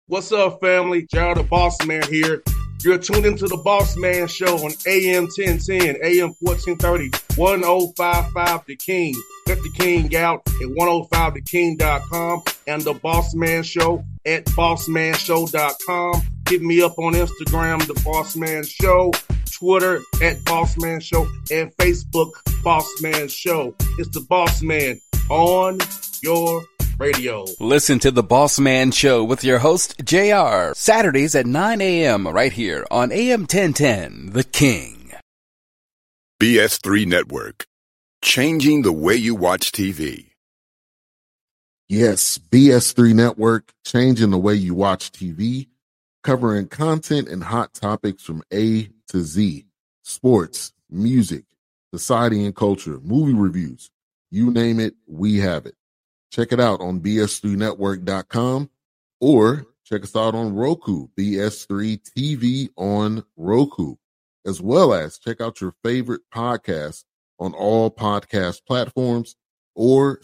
What's up, family? Gerald the Boss Man here. You're tuned into the Boss Man Show on AM 1010, AM 1430, 1055 The King. Let the King out at 105theking.com and the Boss Man Show at bossmanshow.com. Hit me up on Instagram, The Boss Man Show, Twitter at Boss Man Show, and Facebook, Boss Man Show. It's the Boss Man on your radio. Listen to the Boss Man Show with your host, JR, Saturdays at 9 a.m. right here on AM 1010, The King. BS3 Network, changing the way you watch TV. Yes, BS3 Network, changing the way you watch TV, covering content and hot topics from A to Z, sports, music, society and culture, movie reviews, you name it, we have it. Check it out on bs3network.com or check us out on Roku, BS3 TV on Roku, as well as check out your favorite podcast on all podcast platforms or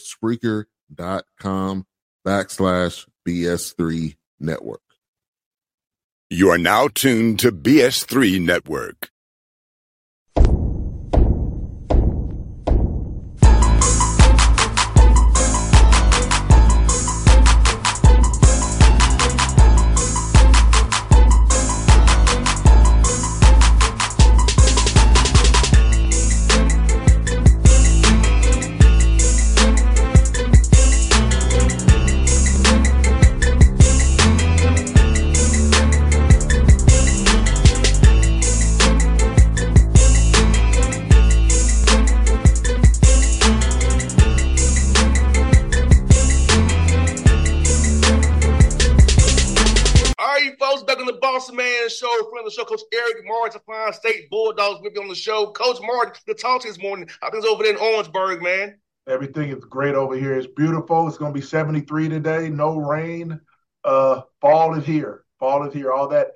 Spreaker.com/BS3 Network. You are now tuned to BS3 Network. Show, friend of the show, Coach Eric Martin, Fine State Bulldogs, with me on the show. Coach Martin, the talk this morning. How things over there in Orangeburg, man? Everything is great over here. It's beautiful. It's going to be 73 today. No rain. Fall is here. Fall is here. All that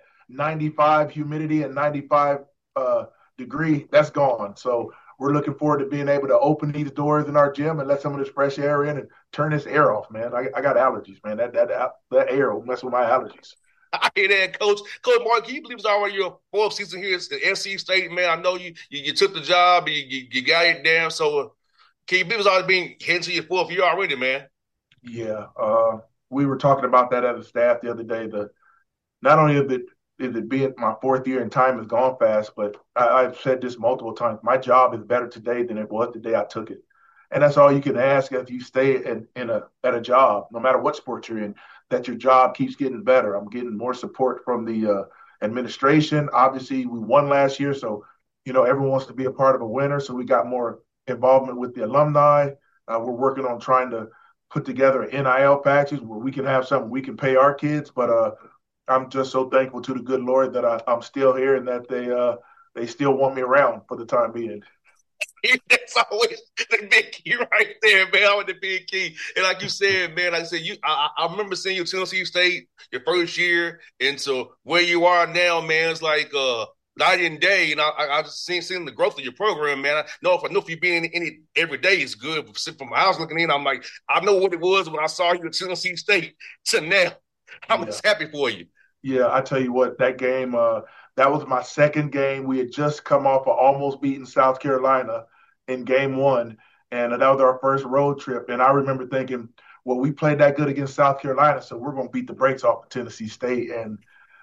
95 humidity and 95 degree, that's gone. So we're looking forward to being able to open these doors in our gym and let some of this fresh air in and turn this air off, man. I got allergies, man. That air will mess with my allergies. I hear that, Coach. Coach Martin, can you believe it's already your fourth season here at NC State, man? I know you took the job, you got it down. So can you believe it's already being heading to your fourth year already, man? Yeah, we were talking about that as a staff the other day. Not only is it being my fourth year and time has gone fast, but I've said this multiple times. My job is better today than it was the day I took it. And that's all you can ask if you stay at a job, no matter what sport you're in, that your job keeps getting better. I'm getting more support from the administration. Obviously, we won last year, so, everyone wants to be a part of a winner. So we got more involvement with the alumni. We're working on trying to put together NIL patches where we can have something we can pay our kids. But I'm just so thankful to the good Lord that I'm still here and that they still want me around for the time being. That's always the big key right there, man. Always the big key. And like you said, man, like I said, I remember seeing you at Tennessee State your first year, and so where you are now, man, it's like night and day. And I just seen the growth of your program, man. I know if you've been in it every day, it's good. But from my house looking in, I'm like, I know what it was when I saw you at Tennessee State to now. I'm just happy for you. Yeah, I tell you what, that game, that was my second game. We had just come off of almost beating South Carolina in game one, and that was our first road trip. And I remember thinking, well, we played that good against South Carolina, so we're going to beat the brakes off of Tennessee State. And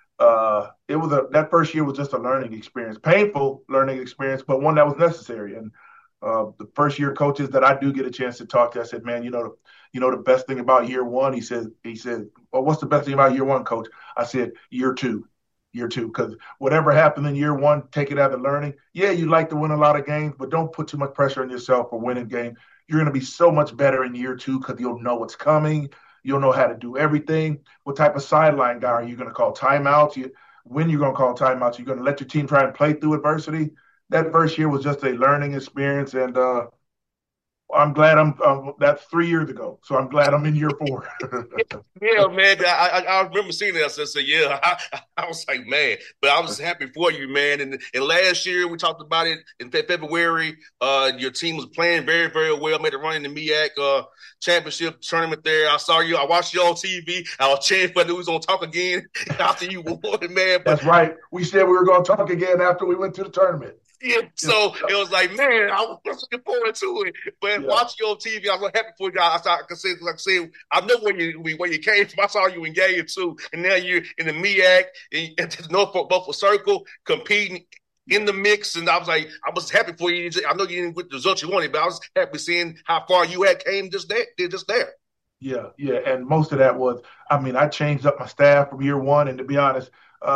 that first year was just a learning experience, painful learning experience, but one that was necessary. And the first year coaches that I do get a chance to talk to, I said, man, the best thing about year one, he said, well, what's the best thing about year one, coach? I said, year two, because whatever happened in year one, take it as a learning. Yeah, you'd like to win a lot of games, but don't put too much pressure on yourself for winning games. You're going to be so much better in year two because you'll know what's coming. You'll know how to do everything. What type of sideline guy are you going to call timeouts? When you're going to call timeouts, you're going to let your team try and play through adversity. That first year was just a learning experience, and I'm glad that's 3 years ago. So I'm glad I'm in year 4. Yeah, man. I remember seeing that. So I said, yeah, I was like, man, but I was happy for you, man. And last year we talked about it in February. Your team was playing very, very well. Made a run in the MEAC championship tournament there. I saw you. I watched you on TV. I was chanting for the was on talk again after you won, man. But That's right. We said we were going to talk again after we went to the tournament. yeah, so it was like, man, I was looking forward to it. But Yeah. watching you on TV, I was happy for you guys. I could say, like I said, I know where you came from. I saw you in Gator too, and now you're in the MEAC and Norfolk Buffalo Circle competing in the mix. And I was like, I was happy for you. I know you didn't get the results you wanted, but I was happy seeing how far you had came just there. Yeah, yeah. And most of that was, I changed up my staff from year 1. And to be honest,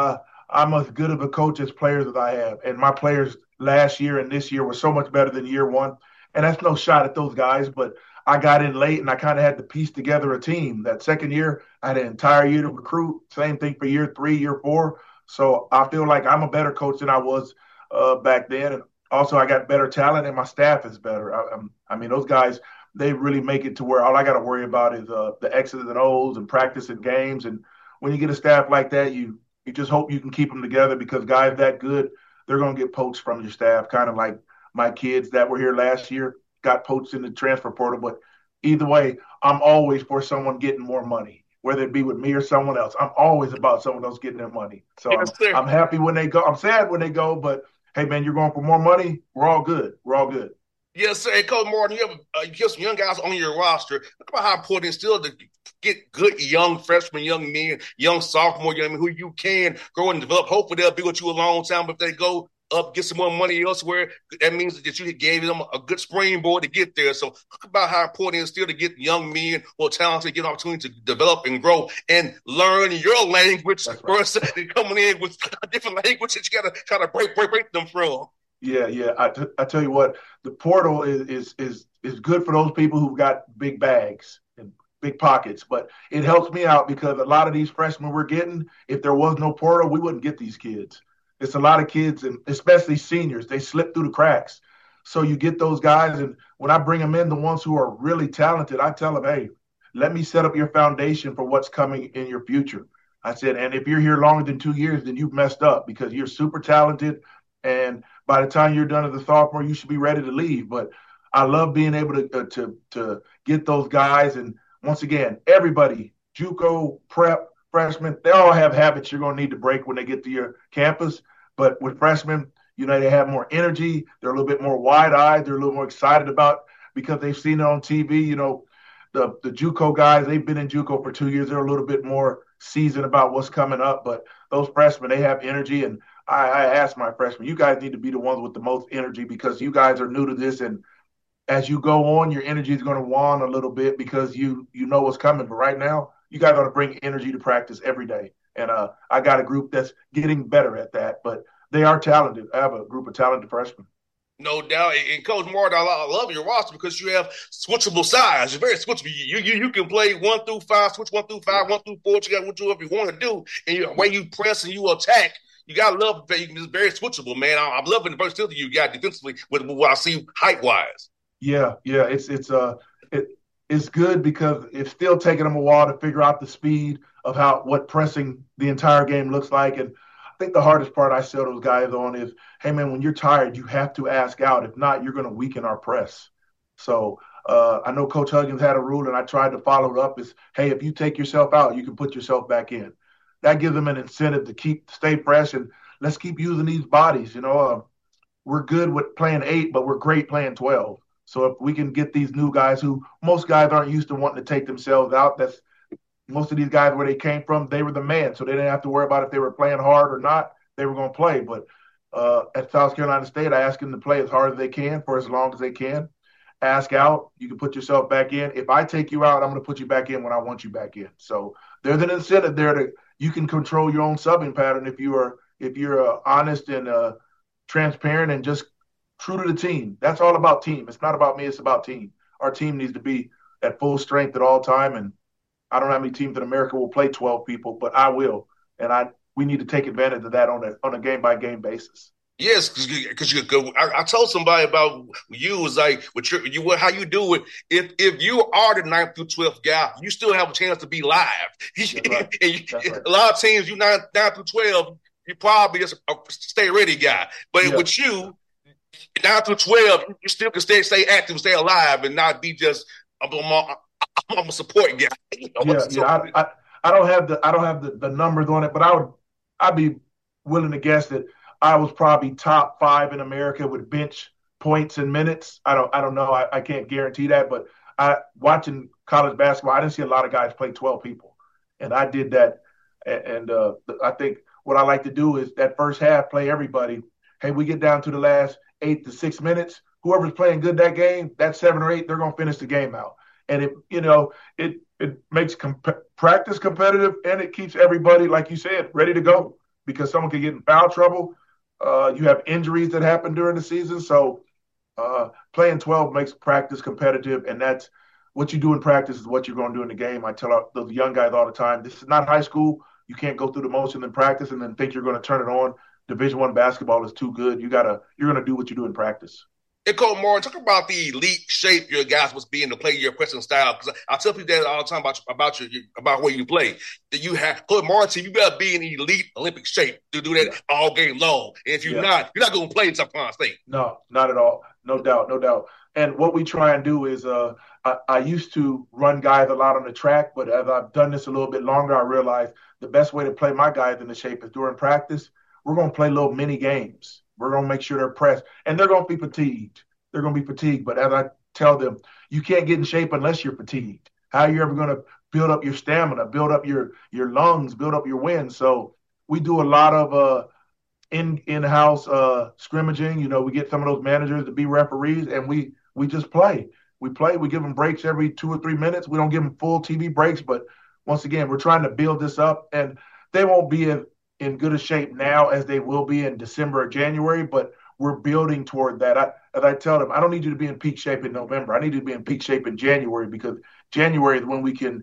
I'm as good of a coach as players as I have. And my players last year and this year were so much better than year 1. And that's no shot at those guys, but I got in late and I kind of had to piece together a team. That second year, I had an entire year to recruit. Same thing for year 3, year 4. So I feel like I'm a better coach than I was back then. And also, I got better talent and my staff is better. Those guys, they really make it to where all I got to worry about is the X's and O's and practice and games. And when you get a staff like that, you just hope you can keep them together, because guys that good, they're going to get poached from your staff, kind of like my kids that were here last year got poached in the transfer portal. But either way, I'm always for someone getting more money, whether it be with me or someone else. I'm always about someone else getting their money. So Yes, sir. I'm happy when they go. I'm sad when they go, but hey, man, you're going for more money. We're all good. We're all good. Yes, sir. And Coach Martin, you have some young guys on your roster. Look about how important it's still to get good young freshmen, young men, young sophomore, who you can grow and develop. Hopefully they'll be with you a long time. But if they go up, get some more money elsewhere, that means that you gave them a good springboard to get there. So look about how important it is still to get young men who are talented, get an opportunity to develop and grow and learn your language versus coming in with a different language that you got to try to break them from. Yeah. I tell you what, the portal is good for those people who've got big bags and big pockets, but it helps me out because a lot of these freshmen we're getting, if there was no portal, we wouldn't get these kids. It's a lot of kids, and especially seniors, they slip through the cracks. So you get those guys, and when I bring them in, the ones who are really talented, I tell them, hey, let me set up your foundation for what's coming in your future. I said, and if you're here longer than 2 years, then you've messed up, because you're super talented. And by the time you're done as a sophomore, you should be ready to leave. But I love being able to get those guys. And once again, everybody, JUCO, prep, freshmen, they all have habits you're going to need to break when they get to your campus. But with freshmen, they have more energy. They're a little bit more wide-eyed. They're a little more excited about, because they've seen it on TV. The JUCO guys, they've been in JUCO for 2 years. They're a little bit more seasoned about what's coming up. But those freshmen, they have energy. And I asked my freshmen, you guys need to be the ones with the most energy, because you guys are new to this. And as you go on, your energy is going to wane a little bit because you know what's coming. But right now, you guys ought to bring energy to practice every day. And I got a group that's getting better at that. But they are talented. I have a group of talented freshmen. No doubt. And Coach Martin, I love your roster because you have switchable size. You're very switchable. You can play 1 through 5, switch 1 through 5, 1 through 4. You got whatever you want to do. And the way you press and you attack, you got to love that it's very switchable, man. I'm loving the versatility you got defensively with what I see height-wise. Yeah. It's good because it's still taking them a while to figure out the speed of what pressing the entire game looks like. And I think the hardest part I sell those guys on is, hey, man, when you're tired, you have to ask out. If not, you're going to weaken our press. So I know Coach Huggins had a rule, and I tried to follow it up, is, hey, if you take yourself out, you can put yourself back in. That gives them an incentive to stay fresh, and let's keep using these bodies. We're good with playing 8, but we're great playing 12. So if we can get these new guys who most guys aren't used to wanting to take themselves out, that's most of these guys where they came from, they were the man. So they didn't have to worry about if they were playing hard or not. They were going to play. But at South Carolina State, I ask them to play as hard as they can for as long as they can. Ask out, you can put yourself back in. If I take you out, I'm going to put you back in when I want you back in. So there's an incentive there you can control your own subbing pattern if you're honest and transparent and just true to the team. That's all about team. It's not about me. It's about team. Our team needs to be at full strength at all time. And I don't know how many teams in America will play 12 people, but I will. And we need to take advantage of that on a game-by-game basis. Yes, because I told somebody about you was like how you do it. If you are the 9th through 12th guy, you still have a chance to be live. That's right. That's right. A lot of teams, you 9 through 12, you probably just a stay ready guy. But Yeah. with you, 9 through 12, you still can stay active, stay alive, and not be just I'm a support guy. Yeah. I don't have the numbers on it, but I'd be willing to guess that I was probably top 5 in America with bench points and minutes. I don't know. I can't guarantee that, but watching college basketball, I didn't see a lot of guys play 12 people, and I did that. And I think what I like to do is that first half play everybody. Hey, we get down to the last 8 to 6 minutes. Whoever's playing good that game, that 7 or 8, they're gonna finish the game out. And it makes practice competitive, and it keeps everybody, like you said, ready to go because someone can get in foul trouble. You have injuries that happen during the season, so playing 12 makes practice competitive, and that's what you do in practice is what you're going to do in the game. I tell those young guys all the time, this is not high school. You can't go through the motion in practice and then think you're going to turn it on. Division I basketball is too good. You're going to do what you do in practice. And Coach Martin, talk about the elite shape your guys must be in to play your pressing style. Because I tell people that all the time about where you play. That you have Coach Martin, you got to be in elite Olympic shape to do that all game long. And if you're not going to play in South Carolina State. No, not at all. No doubt. And what we try and do is, I used to run guys a lot on the track, but as I've done this a little bit longer, I realized the best way to play my guys in the shape is during practice. We're going to play little mini games. We're going to make sure they're pressed, and they're going to be fatigued. But as I tell them, you can't get in shape unless you're fatigued. How are you ever going to build up your stamina, build up your lungs, build up your wind? So we do a lot of in-house scrimmaging. We get some of those managers to be referees, and we just play. We give them breaks every 2 or 3 minutes. We don't give them full TV breaks, but once again, we're trying to build this up, and they won't be in good a shape now as they will be in December or January, but we're building toward that. As I tell them, I don't need you to be in peak shape in November. I need you to be in peak shape in January because January is when we can,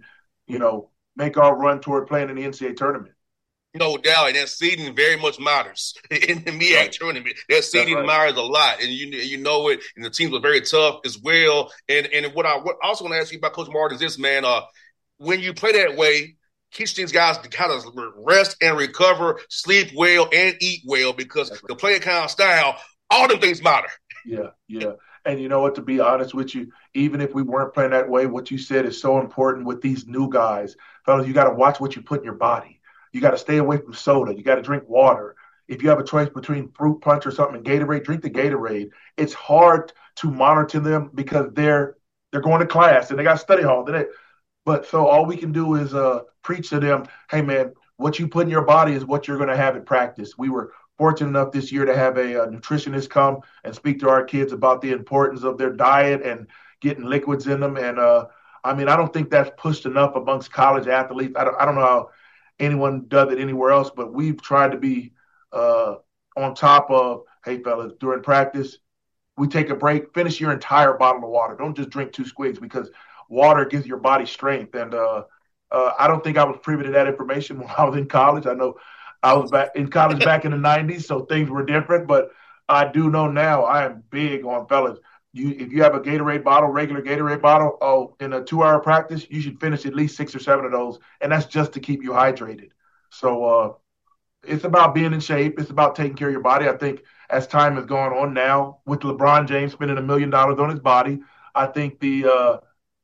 make our run toward playing in the NCAA tournament. No doubt, and that seeding very much matters in the MEAC tournament. That seeding matters a lot, and you know it. And the teams are very tough as well. And what I also want to ask you about, Coach Martin, is this, man. When you play that way, teach these guys to kind of rest and recover, sleep well, and eat well because the play kind of style, all them things matter. Yeah. And you know what, to be honest with you, even if we weren't playing that way, what you said is so important with these new guys. Fellas, you got to watch what you put in your body. You got to stay away from soda. You got to drink water. If you have a choice between fruit punch or something and Gatorade, drink the Gatorade. It's hard to monitor them because they're going to class and they got study hall. But so all we can do is preach to them, hey, man, what you put in your body is what you're going to have in practice. We were fortunate enough this year to have a nutritionist come and speak to our kids about the importance of their diet and getting liquids in them. And, I don't think that's pushed enough amongst college athletes. I don't know how anyone does it anywhere else, but we've tried to be on top of, hey, fellas, during practice, we take a break, finish your entire bottle of water. Don't just drink 2 squigs because water gives your body strength. And I don't think I was privy to that information when I was in college. I know I was back in college back in the 90s, so things were different. But I do know now I am big on, fellas, if you have a Gatorade bottle, regular Gatorade bottle, in a 2-hour practice, you should finish at least 6 or 7 of those, and that's just to keep you hydrated. So it's about being in shape. It's about taking care of your body. I think as time has gone on now, with LeBron James spending $1 million on his body, I think the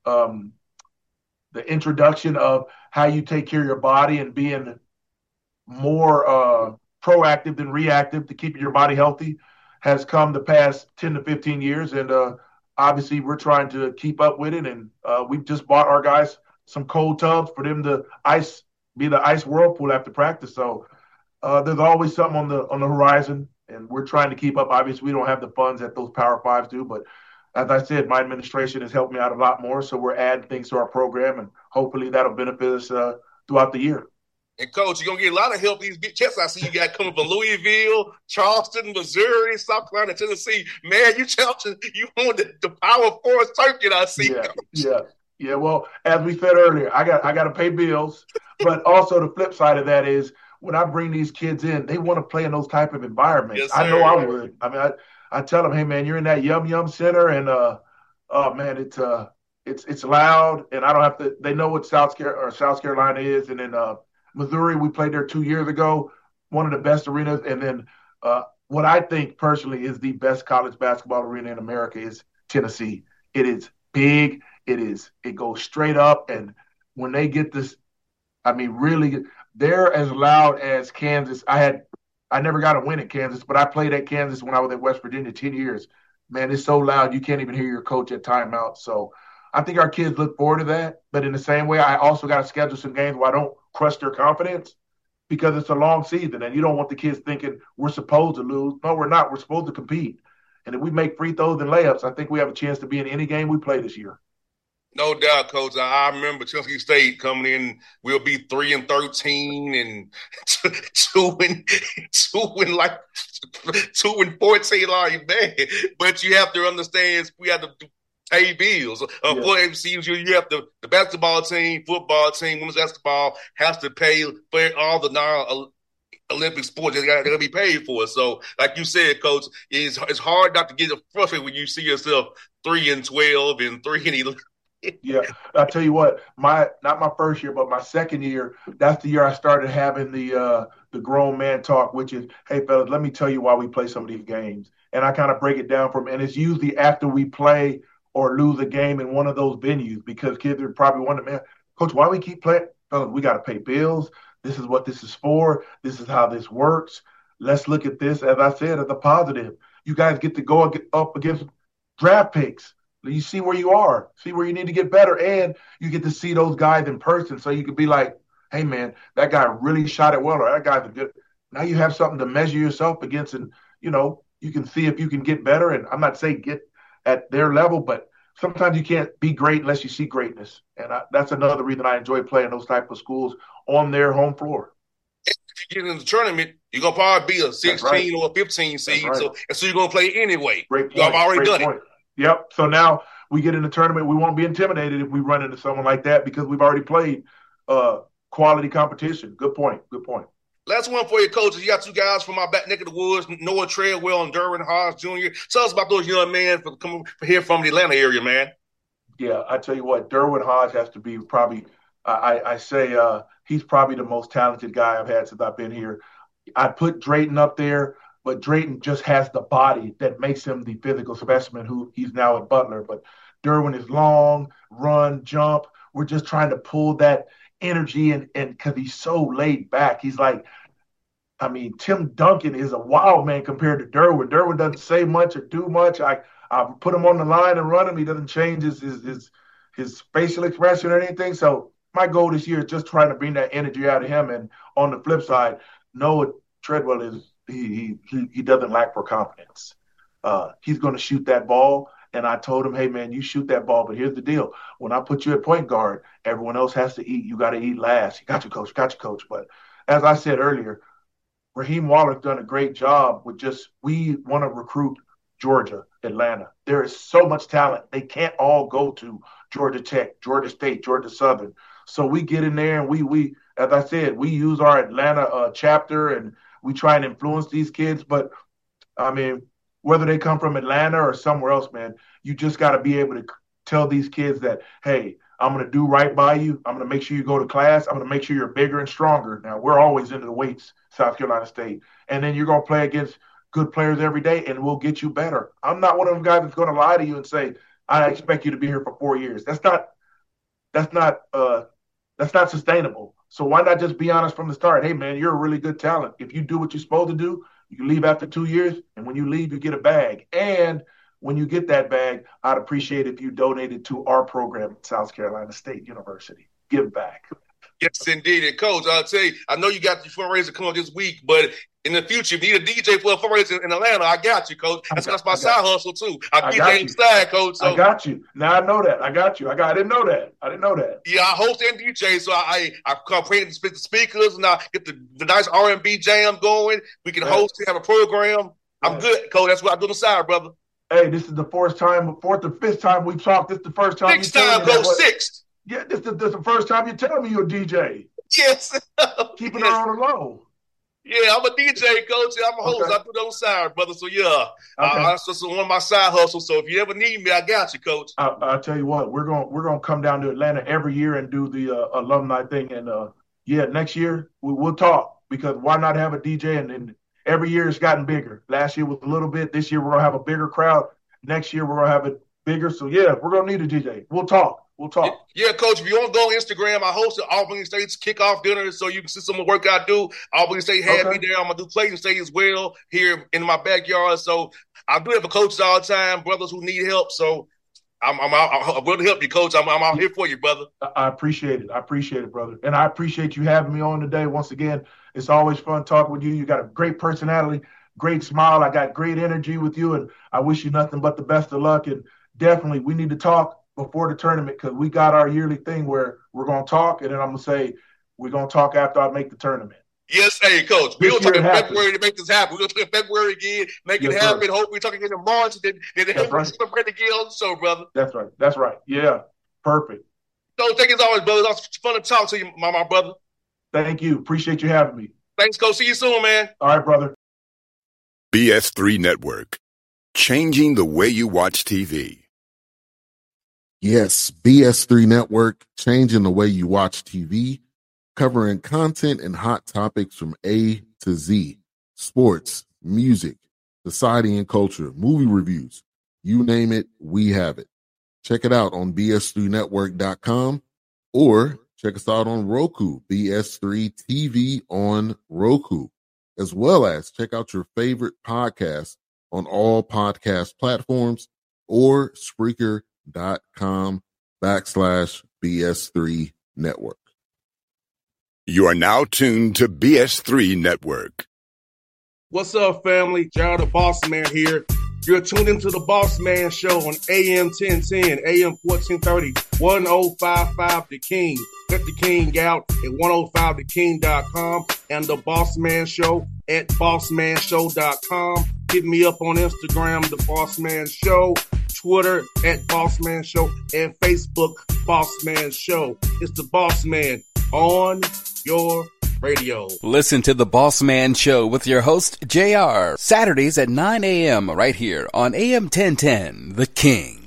introduction of how you take care of your body and being more proactive than reactive to keep your body healthy has come the past 10 to 15 years. And obviously we're trying to keep up with it. And we've just bought our guys some cold tubs for them to be the ice whirlpool after practice. So there's always something on the horizon, and we're trying to keep up. Obviously, we don't have the funds that those Power Fives do, but as I said, my administration has helped me out a lot more. So we're adding things to our program, and hopefully that'll benefit us throughout the year. And, Coach, you're going to get a lot of help these big checks I see you got coming from Louisville, Charleston, Missouri, South Carolina, Tennessee. Man, you on the Power 4 circuit, I see. Yeah. Well, as we said earlier, I got to pay bills. But also the flip side of that is when I bring these kids in, they want to play in those type of environments. Yes, I know sir. I would. I mean, I tell them, hey man, you're in that yum yum center, and oh man, it's loud, and I don't have to. They know what South Carolina is, and then Missouri, we played there 2 years ago, one of the best arenas, and then what I think personally is the best college basketball arena in America is Tennessee. It is big. It goes straight up, and when they get this, I mean, really, they're as loud as Kansas. I never got a win at Kansas, but I played at Kansas when I was at West Virginia 10 years. Man, it's so loud you can't even hear your coach at timeout. So I think our kids look forward to that. But in the same way, I also got to schedule some games where I don't crush their confidence because it's a long season, and you don't want the kids thinking we're supposed to lose. No, we're not. We're supposed to compete. And if we make free throws and layups, I think we have a chance to be in any game we play this year. No doubt, Coach. I remember Tennessee State coming in. We'll be 3-13 and two and 14. Like man, but you have to understand we have to pay bills. For MCs, you have the basketball team, football team, women's basketball has to pay for all the non-Olympic sports that got to be paid for. So, like you said, Coach, it's hard not to get frustrated when you see yourself 3-12 and 3-11. Yeah, I'll tell you what, not my first year, but my second year, that's the year I started having the grown man talk, which is, hey, fellas, let me tell you why we play some of these games. And I kind of break it down and it's usually after we play or lose a game in one of those venues because kids are probably wondering, man, Coach, why we keep playing? Fellas, we got to pay bills. This is what this is for. This is how this works. Let's look at this, as I said, as a positive. You guys get to go up against draft picks. You see where you are, see where you need to get better, and you get to see those guys in person. So you could be like, hey, man, that guy really shot it well, or that guy's a good. Now you have something to measure yourself against, and, you can see if you can get better. And I'm not saying get at their level, but sometimes you can't be great unless you see greatness. And that's another reason I enjoy playing those type of schools on their home floor. If you get in the tournament, you're going to probably be a 16 or a 15 seed, right. so you're going to play anyway. Great point. I've already done it. Yep. So now we get in the tournament. We won't be intimidated if we run into someone like that because we've already played quality competition. Good point. Last one for you, coaches. You got two guys from my back neck of the woods, Noah Treadwell and Derwin Hodge Jr. Tell us about those young men coming here from the Atlanta area, man. Yeah, I tell you what, Derwin Hodge has to be probably, I say he's probably the most talented guy I've had since I've been here. I put Drayton up there. But Drayton just has the body that makes him the physical specimen who he's now at Butler. But Derwin is long, run, jump. We're just trying to pull that energy and because he's so laid back. He's like, I mean, Tim Duncan is a wild man compared to Derwin. Derwin doesn't say much or do much. I put him on the line and run him. He doesn't change his facial expression or anything. So my goal this year is just trying to bring that energy out of him. And on the flip side, Noah Treadwell is he doesn't lack for confidence. He's going to shoot that ball. And I told him, hey, man, you shoot that ball. But here's the deal. When I put you at point guard, everyone else has to eat. You got to eat last. Got you, coach. But as I said earlier, Raheem Waller's done a great job with we want to recruit Georgia, Atlanta. There is so much talent. They can't all go to Georgia Tech, Georgia State, Georgia Southern. So we get in there and we as I said, we use our Atlanta chapter and we try and influence these kids. But, I mean, whether they come from Atlanta or somewhere else, man, you just got to be able to tell these kids that, hey, I'm going to do right by you. I'm going to make sure you go to class. I'm going to make sure you're bigger and stronger. Now, we're always into the weights, South Carolina State. And then you're going to play against good players every day, and we'll get you better. I'm not one of them guys that's going to lie to you and say, I expect you to be here for 4 years. That's not sustainable. So why not just be honest from the start? Hey, man, you're a really good talent. If you do what you're supposed to do, you can leave after 2 years, and when you leave, you get a bag. And when you get that bag, I'd appreciate if you donated to our program at South Carolina State University. Give back. Yes, indeed. And, Coach, I'll tell you, I know you got your fundraiser coming up this week, but in the future, if you need a DJ for a fundraiser in Atlanta, I got you, Coach. That's my side hustle, too. I'll get that inside, Coach. So. I got you. Now I know that. I got you. I didn't know that. Yeah, I host and DJ, so I come pray the speakers, and I get the nice R&B jam going. We can host and have a program. I'm good, Coach. That's what I do on the side, brother. Hey, this is the fourth or fifth time we've talked. This is the first time. Sixth time, Coach. Sixth. Yeah, this is the first time you're telling me you're a DJ. Yes. Keeping it on the low. Yeah, I'm a DJ, coach. I'm a host. Okay. I do those side, brother. So yeah, Okay. that's just one of my side hustles. So if you ever need me, I got you, coach. I'll tell you what, we're gonna come down to Atlanta every year and do the alumni thing. And next year we'll talk, because why not have a DJ? And every year it's gotten bigger. Last year was a little bit. This year we're gonna have a bigger crowd. Next year we're gonna have it bigger. So yeah, we're gonna need a DJ. We'll talk. Yeah, coach. If you want to go on Instagram, I host the Albany State's kickoff dinner, so you can see some of the work I do. Albany State had me there. I'm gonna do Clayton State as well here in my backyard. So I do have coaches all the time, brothers who need help. So I'm willing to help you, coach. I'm out here for you, brother. I appreciate it, brother. And I appreciate you having me on today. Once again, it's always fun talking with you. You got a great personality, great smile. I got great energy with you, and I wish you nothing but the best of luck. And definitely, we need to talk before the tournament, because we got our yearly thing where we're going to talk, and then I'm going to say we're going to talk after I make the tournament. Yes, hey, coach. We'll talk in February to make this happen. We'll talk in February again, make it happen. Hopefully, talk again in March, and then celebrate again on the show, brother. That's right. Yeah, perfect. So, thank you as always, brother. It's fun to talk to you, my brother. Thank you. Appreciate you having me. Thanks, coach. See you soon, man. All right, brother. BS3 Network, changing the way you watch TV. Yes, BS3 Network, changing the way you watch TV, covering content and hot topics from A to Z, sports, music, society and culture, movie reviews, you name it, we have it. Check it out on bs3network.com, or check us out on Roku, BS3 TV on Roku, as well as check out your favorite podcast on all podcast platforms or Spreaker.com/BS3 Network. You are now tuned to BS3 Network. What's up, family? Gerald the Boss Man here. You're tuned into the Boss Man Show on AM 1010, AM 1430, 1055 The King. Let the King out at 105theking.com and the Boss Man Show at bossmanshow.com. Hit me up on Instagram, The Boss Man Show, Twitter at Boss Man Show, and Facebook, Boss Man Show. It's the Boss Man on your radio. Listen to The Boss Man Show with your host, JR, Saturdays at 9 a.m. right here on AM 1010, The King.